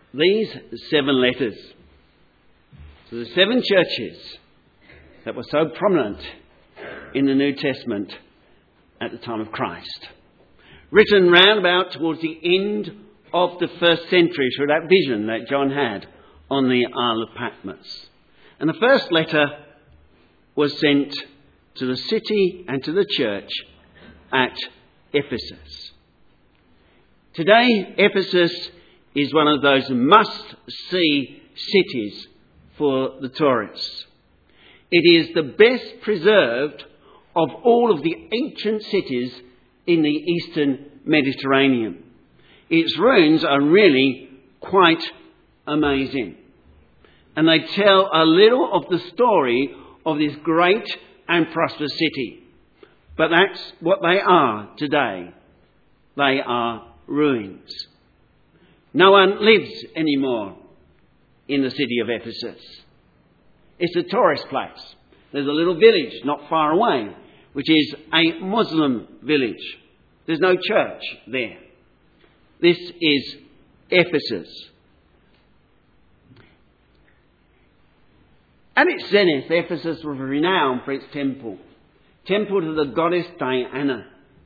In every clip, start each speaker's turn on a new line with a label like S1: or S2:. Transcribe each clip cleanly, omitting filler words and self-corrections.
S1: these 7 letters to the 7 churches that were so prominent in the New Testament at the time of Christ, written round about towards the end of the 1st century through that vision that John had on the Isle of Patmos. And the first letter was sent to the city and to the church at Ephesus. Today, Ephesus is one of those must-see cities for the tourists. It is the best preserved of all of the ancient cities in the eastern Mediterranean. Its ruins are really quite amazing. And they tell a little of the story of this great and prosperous city. But that's what they are today. They are ruins. No one lives anymore in the city of Ephesus. It's a tourist place. There's a little village not far away, which is a Muslim village. There's no church there. This is Ephesus. At its zenith, Ephesus was renowned for its temple to the goddess Diana.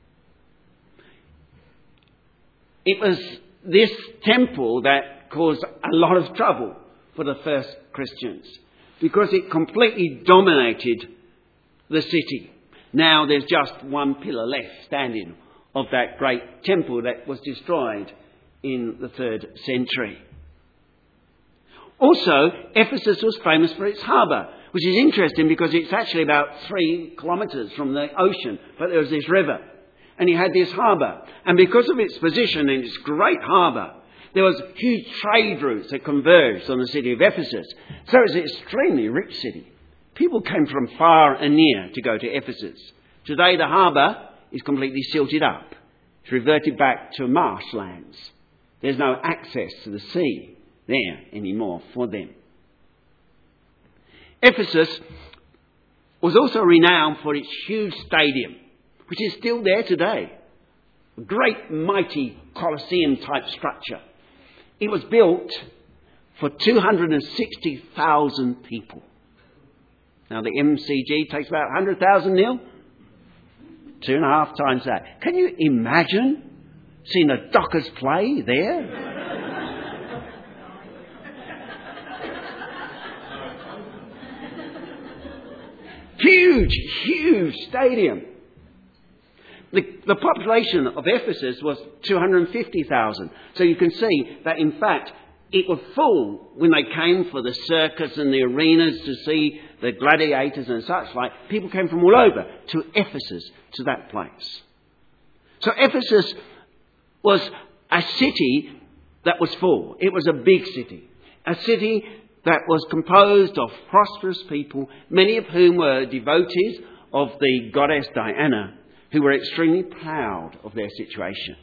S1: It was this temple that caused a lot of trouble for the first Christians because it completely dominated the city. Now there's just one pillar left standing of that great temple that was destroyed in the 3rd century. Also, Ephesus was famous for its harbour, which is interesting because it's actually about 3 kilometres from the ocean, but there was this river, and it had this harbour. And because of its position in its great harbour, there was huge trade routes that converged on the city of Ephesus. So it was an extremely rich city. People came from far and near to go to Ephesus. Today the harbour is completely silted up. It's reverted back to marshlands. There's no access to the sea there anymore for them. Ephesus was also renowned for its huge stadium, which is still there today. A great, mighty Colosseum-type structure. It was built for 260,000 people. Now, the MCG takes about 100,000 nil. 2.5 times that. Can you imagine seeing the Dockers play there? Huge stadium. The population of Ephesus was 250,000. So you can see that, in fact, it was full when they came for the circus and the arenas to see the gladiators and such like. People came from all over to Ephesus, to that place. So Ephesus was a city that was full. It was a big city. A city that was composed of prosperous people, many of whom were devotees of the goddess Diana, who were extremely proud of their situation.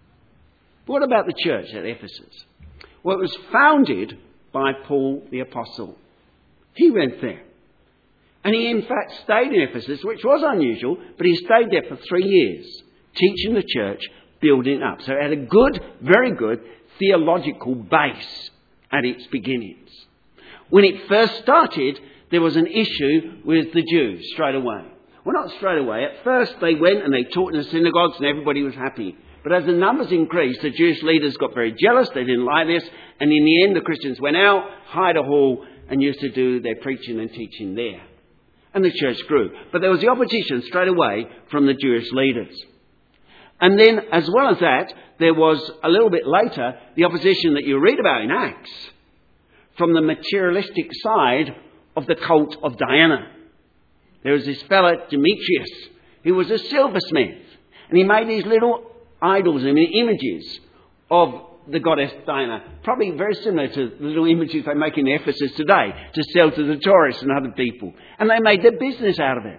S1: But what about the church at Ephesus? Well, it was founded by Paul the Apostle. He went there. And he in fact stayed in Ephesus, which was unusual, but he stayed there for 3 years, teaching the church, building it up. So it had a good, very good theological base at its beginnings. When it first started, there was an issue with the Jews straight away. Well, not straight away. At first they went and they taught in the synagogues and everybody was happy. But as the numbers increased, the Jewish leaders got very jealous. They didn't like this. And in the end, the Christians went out, hired a hall, and used to do their preaching and teaching there. And the church grew. But there was the opposition straight away from the Jewish leaders. And then, as well as that, there was a little bit later the opposition that you read about in Acts from the materialistic side of the cult of Diana. There was this fellow, Demetrius, who was a silversmith. And he made these little idols and images of the goddess Diana. Probably very similar to the little images they make in Ephesus today to sell to the tourists and other people. And they made their business out of it.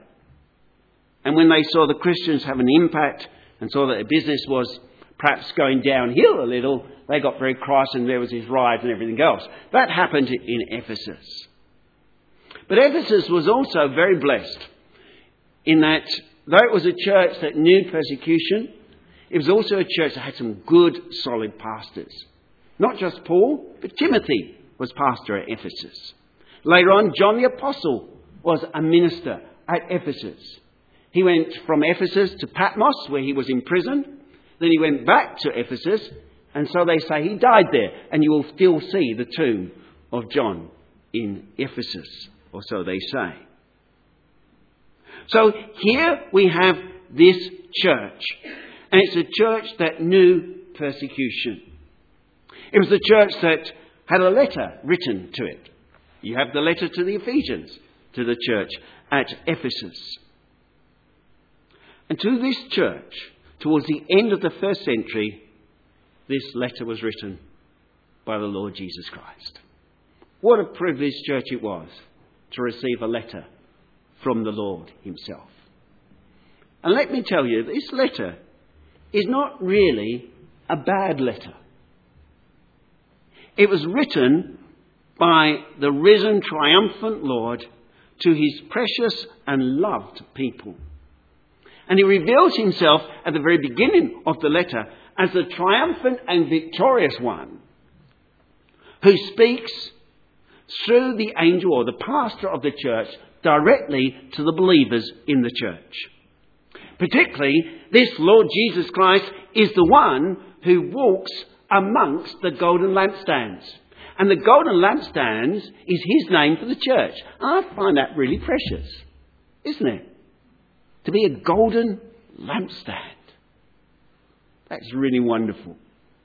S1: And when they saw the Christians have an impact and saw that their business was perhaps going downhill a little, they got very cross and there was this riot and everything else. That happened in Ephesus. But Ephesus was also very blessed in that though it was a church that knew persecution, it was also a church that had some good, solid pastors Not just Paul, but Timothy was pastor at Ephesus. Later on, John the Apostle was a minister at Ephesus. He went from Ephesus to Patmos, where he was imprisoned. Then he went back to Ephesus, and so they say he died there. And you will still see the tomb of John in Ephesus, or so they say. So here we have this church, and it's a church that knew persecution. It was a church that had a letter written to it. You have the letter to the Ephesians, to the church at Ephesus. And to this church, towards the end of the first century, this letter was written by the Lord Jesus Christ. What a privileged church it was to receive a letter from the Lord himself. And let me tell you, this letter is not really a bad letter. It was written by the risen, triumphant Lord to his precious and loved people. And he reveals himself at the very beginning of the letter as the triumphant and victorious one who speaks through the angel or the pastor of the church directly to the believers in the church. Particularly, this Lord Jesus Christ is the one who walks amongst the golden lampstands. And the golden lampstands is his name for the church. I find that really precious, isn't it? To be a golden lampstand. That's really wonderful.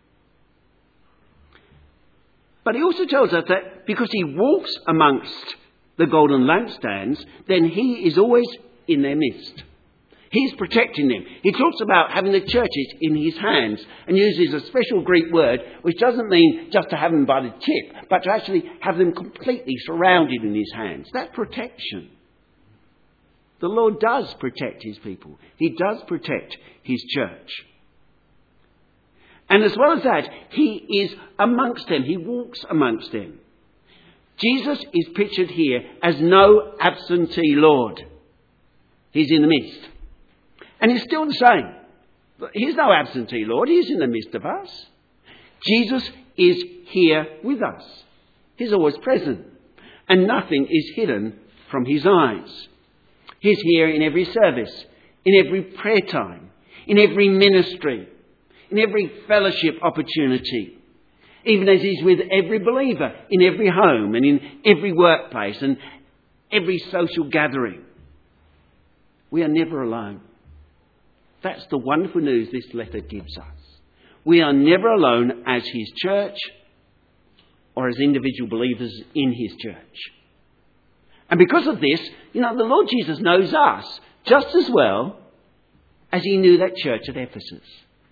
S1: But he also tells us that because he walks amongst the golden lampstands, then he is always in their midst. He's protecting them. He talks about having the churches in his hands and uses a special Greek word which doesn't mean just to have them by the tip, but to actually have them completely surrounded in his hands. That's protection. The Lord does protect his people. He does protect his church. And as well as that, he is amongst them. He walks amongst them. Jesus is pictured here as no absentee Lord. He's in the midst. And it's still the same. He's no absentee Lord. He's in the midst of us. Jesus is here with us. He's always present. And nothing is hidden from his eyes. He's here in every service, in every prayer time, in every ministry, in every fellowship opportunity. Even as he's with every believer, in every home and in every workplace and every social gathering. We are never alone. That's the wonderful news this letter gives us. We are never alone as his church or as individual believers in his church. And because of this, the Lord Jesus knows us just as well as he knew that church at Ephesus.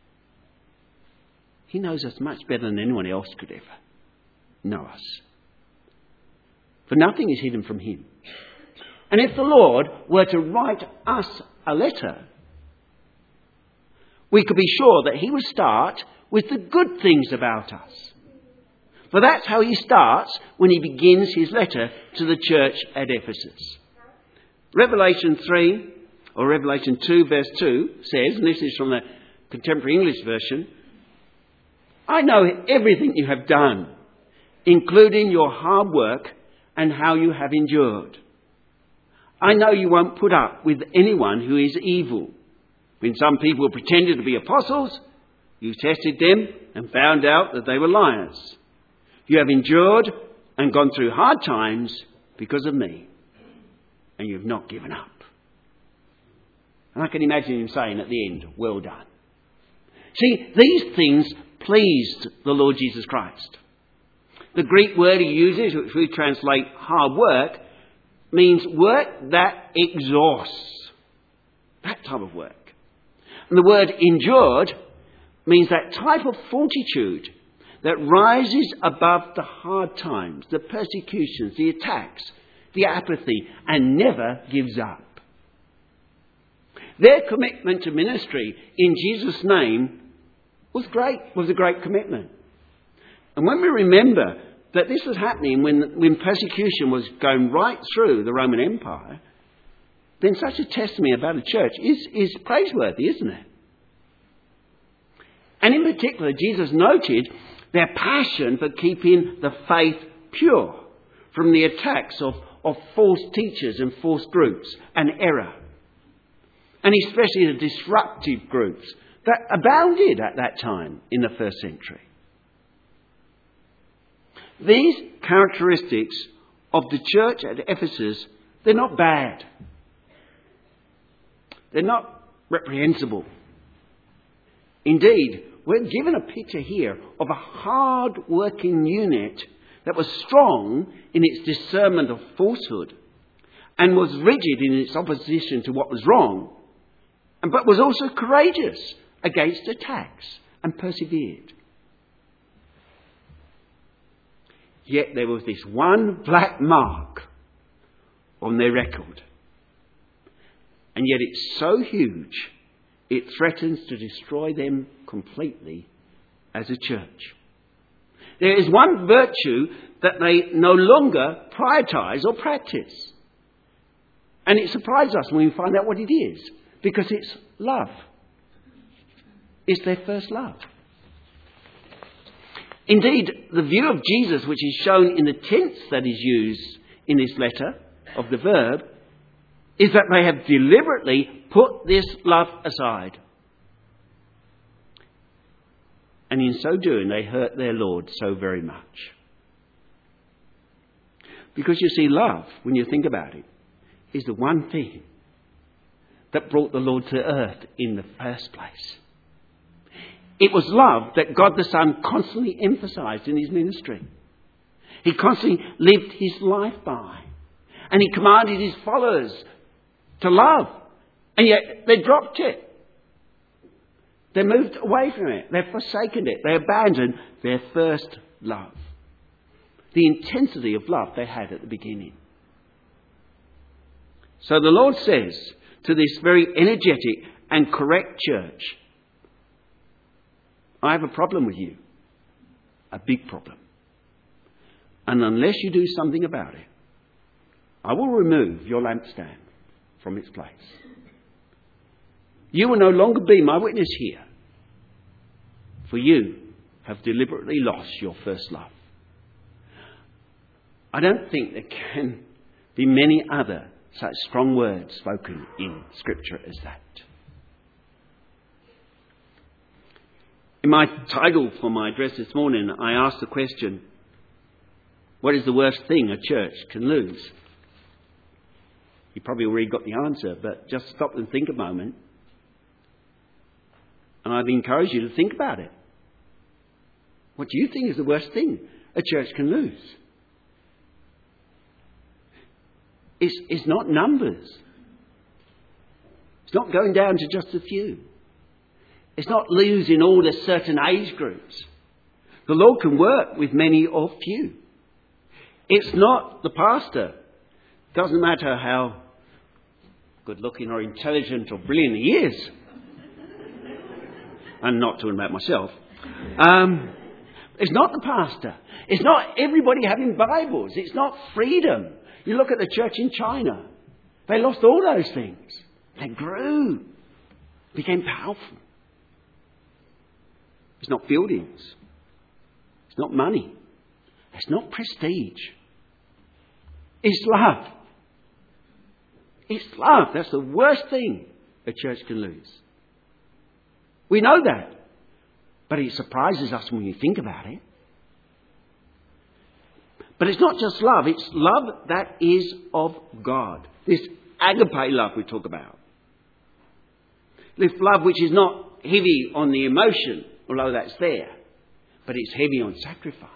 S1: He knows us much better than anyone else could ever know us. For nothing is hidden from him. And if the Lord were to write us a letter, we could be sure that he would start with the good things about us. For that's how he starts when he begins his letter to the church at Ephesus. Revelation 3, or Revelation 2 verse 2 says, and this is from the Contemporary English Version, I know everything you have done, including your hard work and how you have endured. I know you won't put up with anyone who is evil. When some people pretended to be apostles, you tested them and found out that they were liars. You have endured and gone through hard times because of me, and you have not given up. And I can imagine him saying at the end, well done. See, these things pleased the Lord Jesus Christ. The Greek word he uses, which we translate hard work, means work that exhausts. That type of work. And the word endured means that type of fortitude that rises above the hard times, the persecutions, the attacks, the apathy, and never gives up. Their commitment to ministry in Jesus' name was a great commitment. And when we remember that this was happening when persecution was going right through the Roman Empire, then such a testimony about a church is praiseworthy, isn't it? And in particular, Jesus noted their passion for keeping the faith pure from the attacks of false teachers and false groups and error. And especially the disruptive groups that abounded at that time in the first century. These characteristics of the church at Ephesus, they're not bad. They're not reprehensible. Indeed, we're given a picture here of a hard-working unit that was strong in its discernment of falsehood and was rigid in its opposition to what was wrong, but was also courageous against attacks and persevered. Yet there was this one black mark on their record. And yet it's so huge, it threatens to destroy them completely as a church. There is one virtue that they no longer prioritize or practice. And it surprises us when we find out what it is, because it's love. It's their first love. Indeed, the view of Jesus, which is shown in the tense that is used in this letter of the verb, is that they have deliberately put this love aside. And in so doing, they hurt their Lord so very much. Because you see, love, when you think about it, is the one thing that brought the Lord to earth in the first place. It was love that God the Son constantly emphasised in his ministry. He constantly lived his life by. And he commanded his followers to love. And yet they dropped it. They moved away from it. They've forsaken it. They abandoned their first love. The intensity of love they had at the beginning. So the Lord says to this very energetic and correct church, I have a problem with you. A big problem. And unless you do something about it, I will remove your lampstand from its place. You will no longer be my witness here, for you have deliberately lost your first love. I don't think there can be many other such strong words spoken in Scripture as that. In my title for my address this morning, I asked the question, what is the worst thing a church can lose? You probably already got the answer, but just stop and think a moment. And I'd encourage you to think about it. What do you think is the worst thing a church can lose? It's not numbers. It's not going down to just a few. It's not losing all the certain age groups. The Lord can work with many or few. It's not the pastor. Doesn't matter how good looking or intelligent or brilliant he is. I'm not talking about myself. It's not the pastor. It's not everybody having Bibles. It's not freedom. You look at the church in China. They lost all those things. They grew. Became powerful. It's not buildings. It's not money. It's not prestige. It's love. It's love. That's the worst thing a church can lose. We know that. But it surprises us when you think about it. But it's not just love. It's love that is of God. This agape love we talk about. This love which is not heavy on the emotion, although that's there, but it's heavy on sacrifice.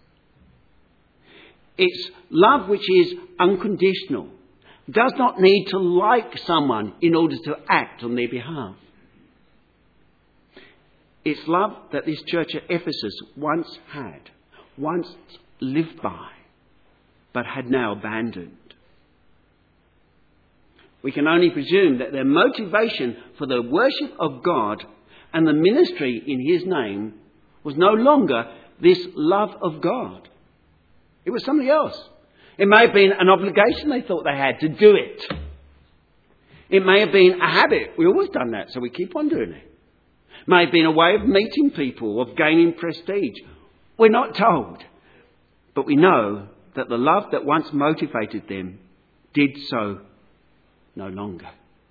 S1: It's love which is unconditional. Does not need to like someone in order to act on their behalf. It's love that this church at Ephesus once had, once lived by, but had now abandoned. We can only presume that their motivation for the worship of God and the ministry in his name was no longer this love of God. It was something else. It may have been an obligation they thought they had to do it. It may have been a habit. We've always done that, so we keep on doing it. It may have been a way of meeting people, of gaining prestige. We're not told. But we know that the love that once motivated them did so no longer.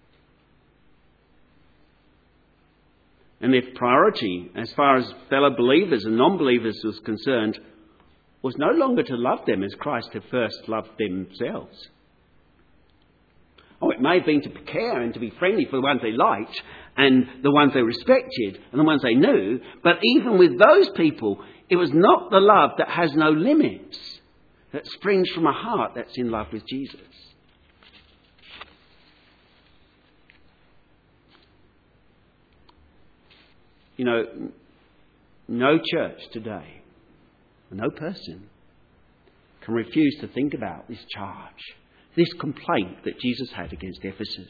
S1: And their priority, as far as fellow believers and non-believers was concerned, was no longer to love them as Christ had first loved themselves. Oh, it may have been to care and to be friendly for the ones they liked and the ones they respected and the ones they knew. But even with those people, it was not the love that has no limits, that springs from a heart that's in love with Jesus. You know, no church today, no person can refuse to think about this charge, this complaint that Jesus had against Ephesus.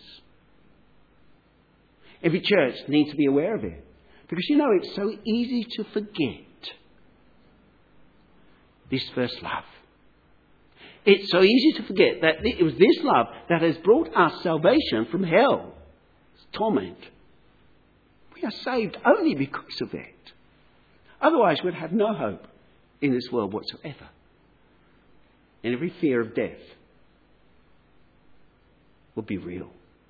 S1: Every church needs to be aware of it. Because, you know, it's so easy to forget this first love. It's so easy to forget that it was this love that has brought us salvation from hell, torment. We are saved only because of it. Otherwise, we'd have no hope in this world whatsoever. And every fear of death will be real.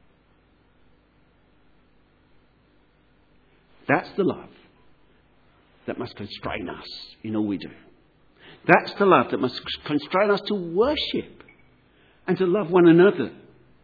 S1: That's the love that must constrain us in all we do. That's the love that must constrain us to worship and to love one another.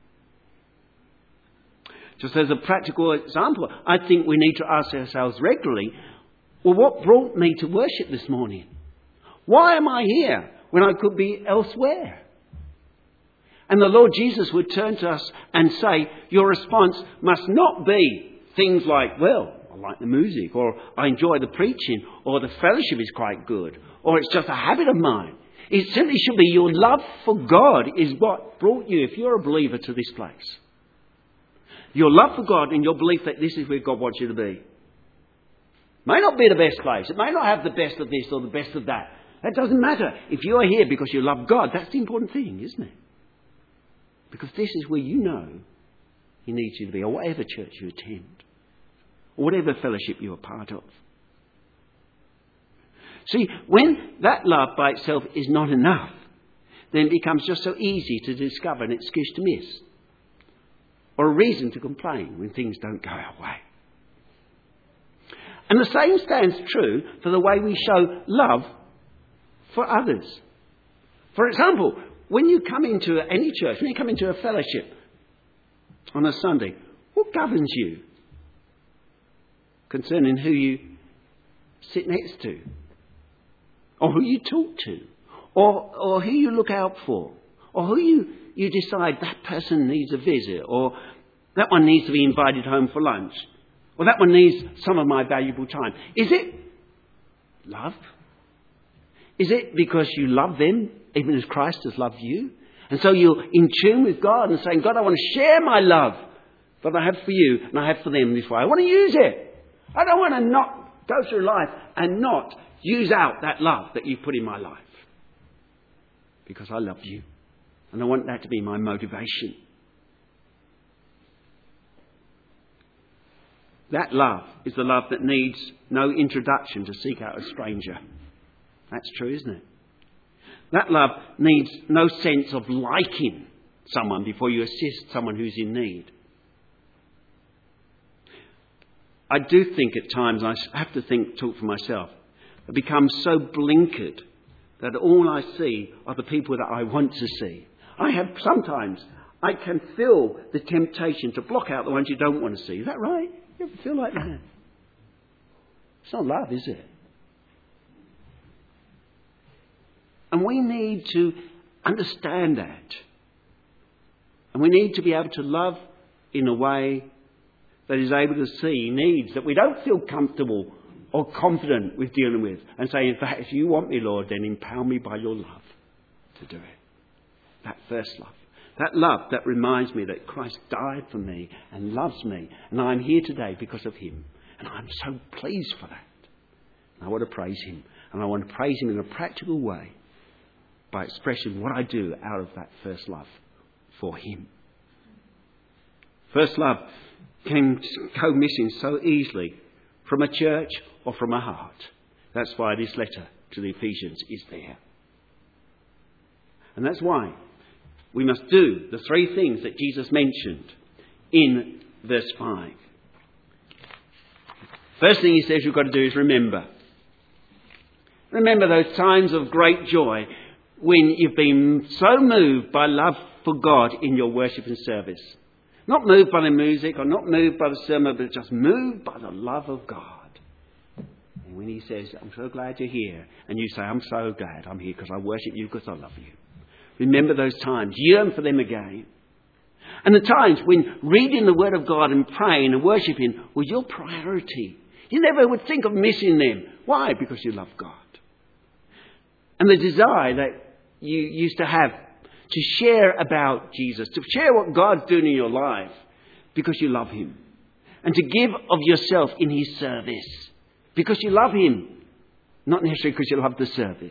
S1: Just as a practical example, I think we need to ask ourselves regularly, well, what brought me to worship this morning? Why am I here when I could be elsewhere? And the Lord Jesus would turn to us and say, your response must not be things like, well, I like the music, or I enjoy the preaching, or the fellowship is quite good, or it's just a habit of mine. It simply should be your love for God is what brought you, if you're a believer, to this place. Your love for God and your belief that this is where God wants you to be. May not be the best place. It may not have the best of this or the best of that. That doesn't matter. If you are here because you love God, that's the important thing, isn't it? Because this is where you know He needs you to be, or whatever church you attend, or whatever fellowship you are part of. See, when that love by itself is not enough, then it becomes just so easy to discover an excuse to miss, or a reason to complain when things don't go our way. And the same stands true for the way we show love for others. For example, when you come into any church, when you come into a fellowship on a Sunday, what governs you concerning who you sit next to, or who you talk to, or who you look out for, or who you decide that person needs a visit, or that one needs to be invited home for lunch, or that one needs some of my valuable time? Is it love? Is it because you love them, even as Christ has loved you? And so you're in tune with God and saying, God, I want to share my love that I have for you and I have for them this way. I want to use it. I don't want to not go through life and not use out that love that you put in my life. Because I love you. And I want that to be my motivation. That love is the love that needs no introduction to seek out a stranger. That's true, isn't it? That love needs no sense of liking someone before you assist someone who's in need. I do think at times, I have to talk for myself, I become so blinkered that all I see are the people that I want to see. Sometimes I can feel the temptation to block out the ones you don't want to see. Is that right? You ever feel like that? It's not love, is it? And we need to understand that. And we need to be able to love in a way that is able to see needs that we don't feel comfortable or confident with dealing with. And say, in fact, if you want me, Lord, then empower me by your love to do it. That first love. That love that reminds me that Christ died for me and loves me. And I'm here today because of him. And I'm so pleased for that. And I want to praise him. And I want to praise him in a practical way by expressing what I do out of that first love for him. First love can go missing so easily from a church or from a heart. That's why this letter to the Ephesians is there. And that's why we must do the three things that Jesus mentioned in verse 5. First thing he says you've got to do is remember. Remember those times of great joy when you've been so moved by love for God in your worship and service. Not moved by the music or not moved by the sermon, but just moved by the love of God. And when he says, I'm so glad you're here, and you say, I'm so glad I'm here because I worship you because I love you. Remember those times. Yearn for them again. And the times when reading the Word of God and praying and worshipping was your priority. You never would think of missing them. Why? Because you love God. And the desire that you used to have to share about Jesus, to share what God's doing in your life because you love him. And to give of yourself in his service because you love him, not necessarily because you love the service.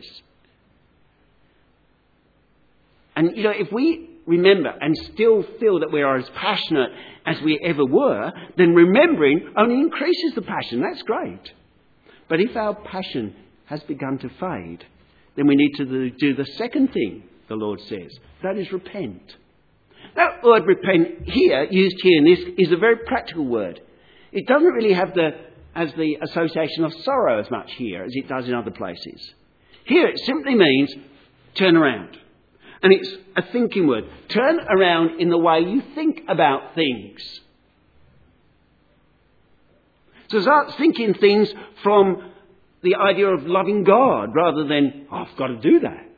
S1: And, if we remember and still feel that we are as passionate as we ever were, then remembering only increases the passion. That's great. But if our passion has begun to fade, then we need to do the second thing the Lord says. That is repent. That word repent here, used here in this, is a very practical word. It doesn't really have the association of sorrow as much here as it does in other places. Here it simply means turn around. And it's a thinking word. Turn around in the way you think about things. So start thinking things from the idea of loving God rather than, I've got to do that.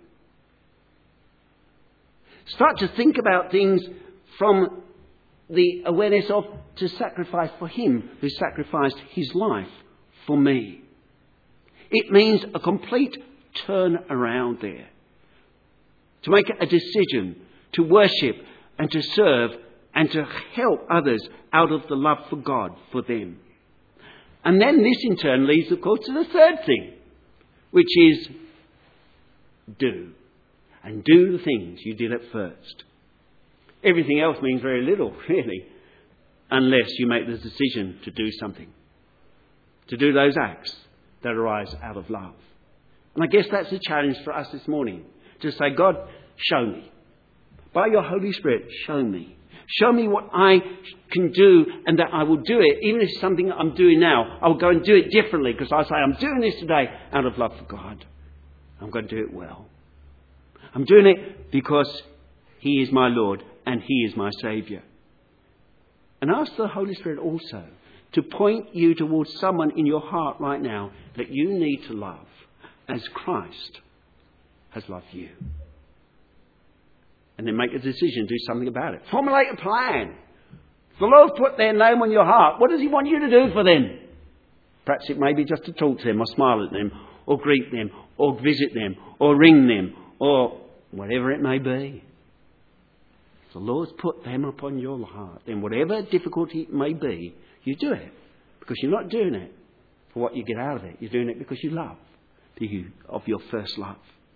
S1: Start to think about things from the awareness of to sacrifice for him who sacrificed his life for me. It means a complete turn around there. To make a decision to worship and to serve and to help others out of the love for God for them. And then this in turn leads, of course, to the third thing, which is do. And do the things you did at first. Everything else means very little, really, unless you make the decision to do something. To do those acts that arise out of love. And I guess that's the challenge for us this morning. To say, God, show me. By your Holy Spirit, show me. Show me what I can do and that I will do it. Even if it's something I'm doing now, I'll go and do it differently because I say, I'm doing this today out of love for God. I'm going to do it well. I'm doing it because he is my Lord and he is my Saviour. And ask the Holy Spirit also to point you towards someone in your heart right now that you need to love as Christ has loved you. And then make a decision, do something about it. Formulate a plan. If the Lord put their name on your heart, what does he want you to do for them? Perhaps it may be just to talk to them or smile at them or greet them or visit them or ring them or whatever it may be. If the Lord's put them upon your heart, then whatever difficulty it may be, you do it. Because you're not doing it for what you get out of it. You're doing it because you love of your first love.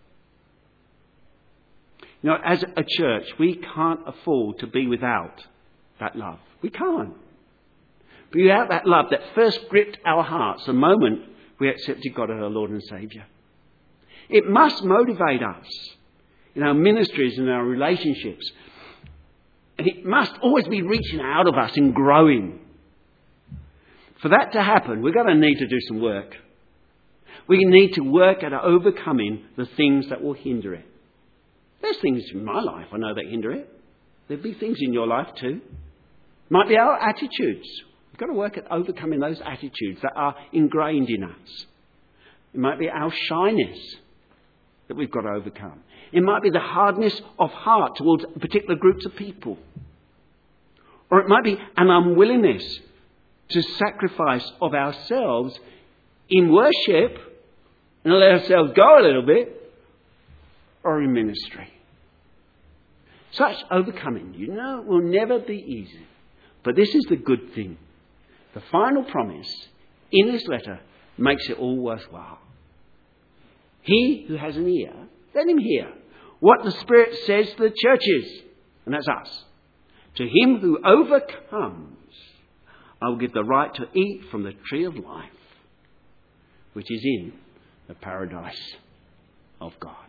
S1: As a church, we can't afford to be without that love. We can't. But without that love that first gripped our hearts the moment we accepted God as our Lord and Saviour. It must motivate us in our ministries and our relationships. And it must always be reaching out of us and growing. For that to happen, we're going to need to do some work. We need to work at overcoming the things that will hinder it. There's things in my life I know that hinder it. There'll be things in your life too. Might be our attitudes. We've got to work at overcoming those attitudes that are ingrained in us. It might be our shyness that we've got to overcome. It might be the hardness of heart towards particular groups of people. Or it might be an unwillingness to sacrifice of ourselves in worship and let ourselves go a little bit, or in ministry. Such overcoming, will never be easy. But this is the good thing. The final promise in this letter makes it all worthwhile. He who has an ear, let him hear what the Spirit says to the churches. And that's us. To him who overcomes, I will give the right to eat from the tree of life, which is in the paradise of God.